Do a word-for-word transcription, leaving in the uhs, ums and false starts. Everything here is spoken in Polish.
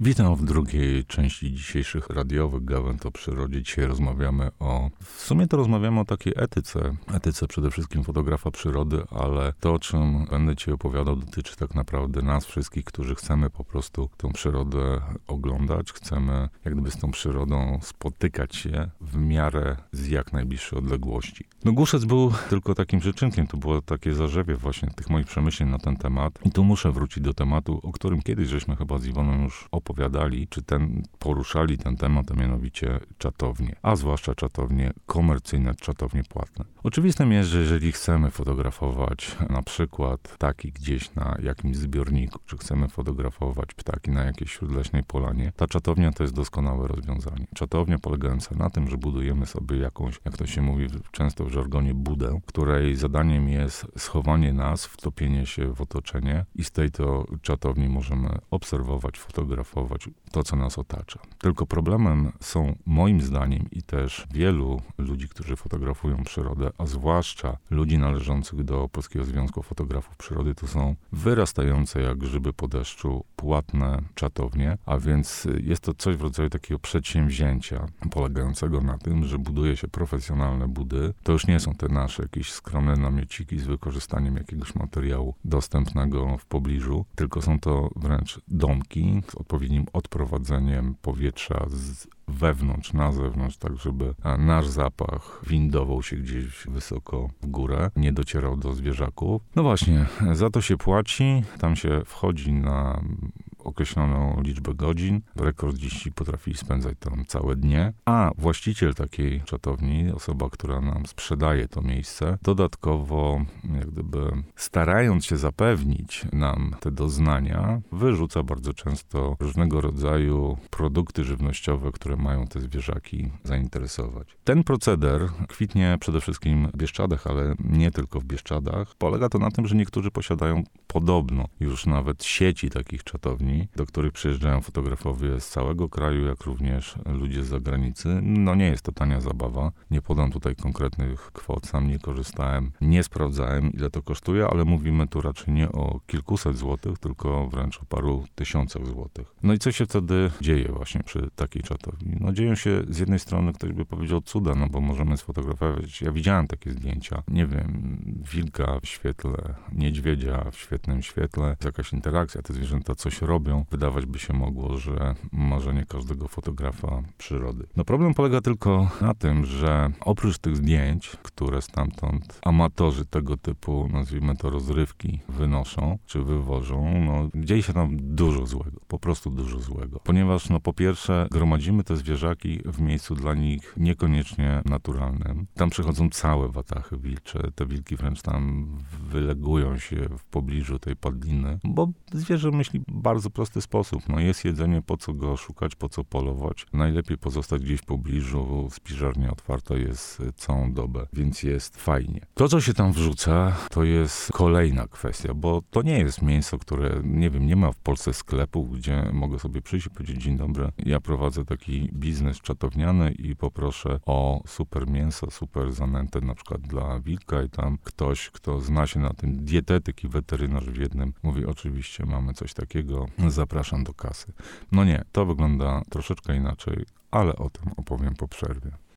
Witam w drugiej części dzisiejszych radiowych gawęd o przyrodzie. Dzisiaj rozmawiamy o... W sumie to rozmawiamy o takiej etyce. Etyce przede wszystkim fotografa przyrody, ale to, o czym będę ci opowiadał, dotyczy tak naprawdę nas wszystkich, którzy chcemy po prostu tą przyrodę oglądać. Chcemy jak gdyby z tą przyrodą spotykać się w miarę z jak najbliższej odległości. No Głuszec był tylko takim przyczynkiem. To było takie zarzewie właśnie tych moich przemyśleń na ten temat. I tu muszę wrócić do tematu, o którym kiedyś żeśmy chyba z Iwoną już opowiadali, czy ten, poruszali ten temat, a mianowicie czatownie, a zwłaszcza czatownie komercyjne, czatownie płatne. Oczywistym jest, że jeżeli chcemy fotografować na przykład ptaki gdzieś na jakimś zbiorniku, czy chcemy fotografować ptaki na jakiejś śródleśnej polanie, ta czatownia to jest doskonałe rozwiązanie. Czatownia polegająca na tym, że budujemy sobie jakąś, jak to się mówi często w żargonie, budę, której zadaniem jest schowanie nas, wtopienie się w otoczenie i z tej to czatowni możemy obserwować, fotografować to, co nas otacza. Tylko problemem są moim zdaniem i też wielu ludzi, którzy fotografują przyrodę, a zwłaszcza ludzi należących do Polskiego Związku Fotografów Przyrody, to są wyrastające jak grzyby po deszczu płatne czatownie, a więc jest to coś w rodzaju takiego przedsięwzięcia polegającego na tym, że buduje się profesjonalne budy. To już nie są te nasze jakieś skromne namiociki z wykorzystaniem jakiegoś materiału dostępnego w pobliżu, tylko są to wręcz domki z odpowiednim odprowadzeniem powietrza z wewnątrz, na zewnątrz, tak żeby nasz zapach windował się gdzieś wysoko w górę, nie docierał do zwierzaków. No właśnie, za to się płaci, tam się wchodzi na określoną liczbę godzin. Rekordziści potrafili spędzać tam całe dnie, a właściciel takiej czatowni, osoba, która nam sprzedaje to miejsce, dodatkowo jak gdyby starając się zapewnić nam te doznania, wyrzuca bardzo często różnego rodzaju produkty żywnościowe, które mają te zwierzaki zainteresować. Ten proceder kwitnie przede wszystkim w Bieszczadach, ale nie tylko w Bieszczadach. Polega to na tym, że niektórzy posiadają podobno już nawet sieci takich czatowni, do których przyjeżdżają fotografowie z całego kraju, jak również ludzie z zagranicy. No nie jest to tania zabawa. Nie podam tutaj konkretnych kwot, sam nie korzystałem, nie sprawdzałem, ile to kosztuje, ale mówimy tu raczej nie o kilkuset złotych, tylko wręcz o paru tysiącach złotych. No i co się wtedy dzieje właśnie przy takiej czatowni? No dzieją się z jednej strony, ktoś by powiedział cuda, no bo możemy sfotografować. Ja widziałem takie zdjęcia, nie wiem, wilka w świetle, niedźwiedzia w świetnym świetle, jest jakaś interakcja, te zwierzęta coś robią. Wydawać by się mogło, że marzenie każdego fotografa przyrody. No problem polega tylko na tym, że oprócz tych zdjęć, które stamtąd amatorzy tego typu, nazwijmy to rozrywki, wynoszą, czy wywożą, no dzieje się tam dużo złego, po prostu dużo złego. Ponieważ no po pierwsze gromadzimy te zwierzaki w miejscu dla nich niekoniecznie naturalnym. Tam przychodzą całe watachy wilcze, te wilki wręcz tam wylegują się w pobliżu tej padliny, bo zwierzę myśli w bardzo prosty sposób. No jest jedzenie, po co go szukać, po co polować. Najlepiej pozostać gdzieś w pobliżu, spiżarnia otwarta jest całą dobę, więc jest fajnie. To, co się tam wrzuca, to jest kolejna kwestia, bo to nie jest mięso, które, nie wiem, nie ma w Polsce sklepu, gdzie mogę sobie przyjść i powiedzieć: dzień dobry, ja prowadzę taki biznes czatowniany i poproszę o super mięso, super zanętę na przykład dla wilka i tam ktoś, kto zna się na tym, dietetyk i weterynarz w jednym, mówi: oczywiście mamy coś takiego, zapraszam do kasy. No nie, to wygląda troszeczkę inaczej, ale o tym opowiem po przerwie.